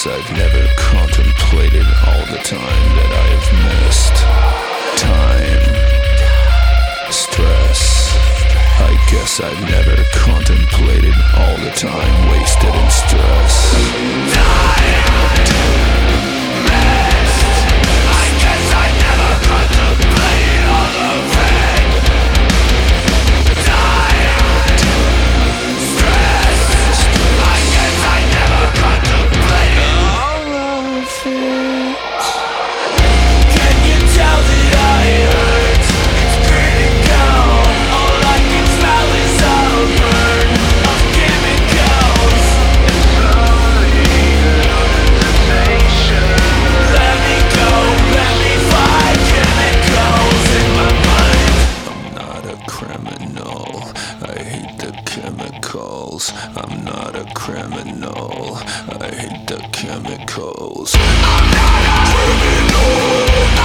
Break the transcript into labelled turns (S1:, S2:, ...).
S1: guess I've never contemplated all the time that I have missed. Time, stress. I guess I've never contemplated all the time wasted in stress.
S2: I guess I never contemplated all the pain. Time, stress. I guess I never contemplated all of it. Can you tell that I hurt? It's critical. All I can smell is a burn of chemicals. Let me go, let me find chemicals in my mind.
S1: I'm not a criminal. I hate the chemicals. I'm not a criminal. I hate the chemicals.
S2: I'm not a criminal.